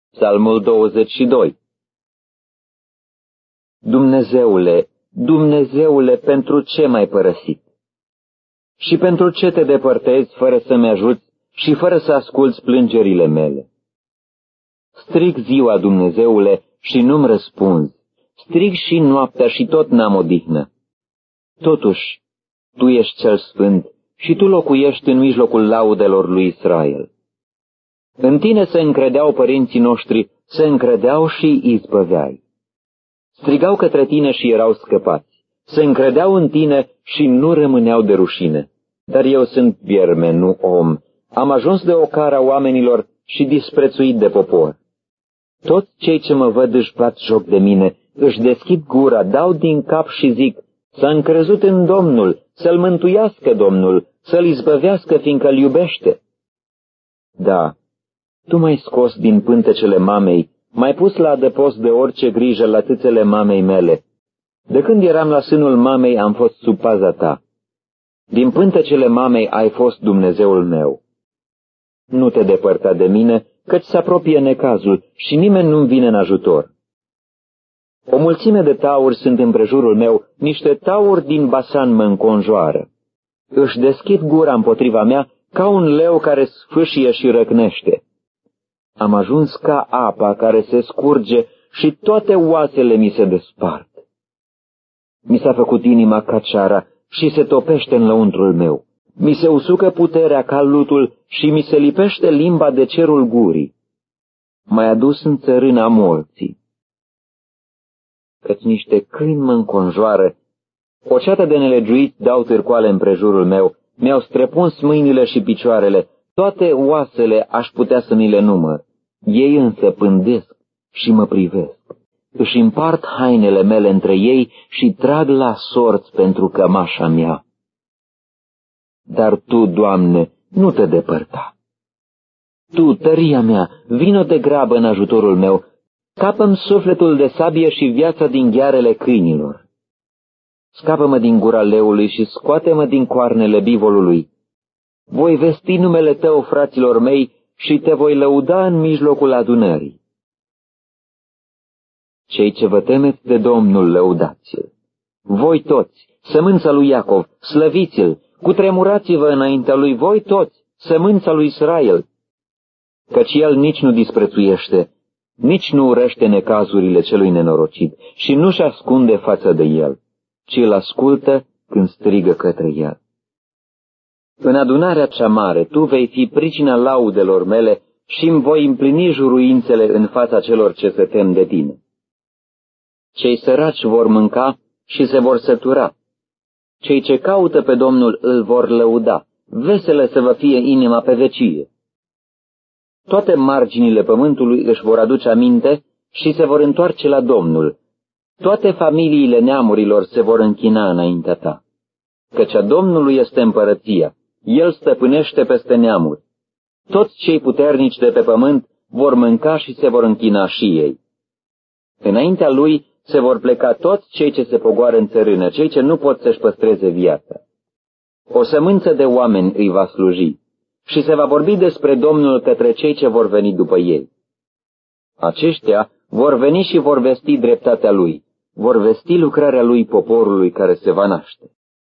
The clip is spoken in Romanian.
Psalmul 22. Dumnezeule, Dumnezeule, pentru ce m-ai părăsit? Și pentru ce te depărtezi fără să-mi ajuți și fără să asculți plângerile mele? Strig ziua, Dumnezeule, și nu-mi răspunzi. Strig și noaptea și tot n-am odihnă. Totuși, Tu ești cel sfânt și Tu locuiești în mijlocul laudelor lui Israel. În Tine se încredeau părinții noștri, se încredeau și izbăveai. Strigau către Tine și erau scăpați, se încredeau în Tine și nu rămâneau de rușine. Dar eu sunt vierme, nu om, am ajuns de ocara oamenilor și disprețuit de popor. Toți cei ce mă văd își bat joc de mine, își deschid gura, dau din cap și zic, s-a încrezut în Domnul, să-l mântuiască Domnul, să-l izbăvească, fiindcă-l iubește. Da, Tu m-ai scos din pântecele mamei, m-ai pus la adăpost de orice grijă la tâțele mamei mele. De când eram la sânul mamei am fost sub paza Ta. Din pântecele mamei ai fost Dumnezeul meu. Nu te depărta de mine, căci se apropie necazul și nimeni nu-mi vine în ajutor. O mulțime de tauri sunt împrejurul meu, niște tauri din Basan mă înconjoară. Își deschid gura împotriva mea ca un leu care sfâșie și răcnește. Am ajuns ca apa care se scurge și toate oasele mi se despart. Mi s-a făcut inima ca ceara și se topește în lăuntrul meu. Mi se usucă puterea ca lutul și mi se lipește limba de cerul gurii. M-ai adus în țărâna morții. Căci niște câini mă înconjoară, o ceată de nelegiuiți dau târcoale împrejurul meu, mi-au străpuns mâinile și picioarele, toate oasele aș putea să mi le număr. Ei însă pândesc și mă privesc. Își împart hainele mele între ei și trag la sorți pentru cămașa mea. Dar Tu, Doamne, nu te depărta. Tu, tăria mea, vino de grabă în ajutorul meu, scapă-mi sufletul de sabie și viața din ghearele câinilor. Scapă-mă din gura leului și scoate-mă din coarnele bivolului. Voi vesti numele Tău, fraților mei, și Te voi lăuda în mijlocul adunării. Cei ce vă temeți de Domnul, lăudați-L. Voi toți, sămânța lui Iacov, slăviți-L, cutremurați-vă înaintea Lui, voi toți, sămânța lui Israel. Căci El nici nu disprețuiește, nici nu urăște necazurile celui nenorocit și nu-și ascunde față de el, ci îl ascultă când strigă către el. În adunarea cea mare Tu vei fi pricina laudelor mele și îmi voi împlini juruințele în fața celor ce se tem de Tine. Cei săraci vor mânca și se vor sătura. Cei ce caută pe Domnul îl vor lăuda, veselă să vă fie inima pe vecie. Toate marginile pământului își vor aduce aminte și se vor întoarce la Domnul. Toate familiile neamurilor se vor închina înaintea Ta. Căci a Domnului este împărăția, El stăpânește peste neamuri. Toți cei puternici de pe pământ vor mânca și se vor închina și ei. Înaintea Lui se vor pleca toți cei ce se pogoară în țărână, cei ce nu pot să-și păstreze viața. O sămânță de oameni îi va sluji și se va vorbi despre Domnul către cei ce vor veni după ei. Aceștia vor veni și vor vesti dreptatea Lui, vor vesti lucrarea Lui poporului care se va naște.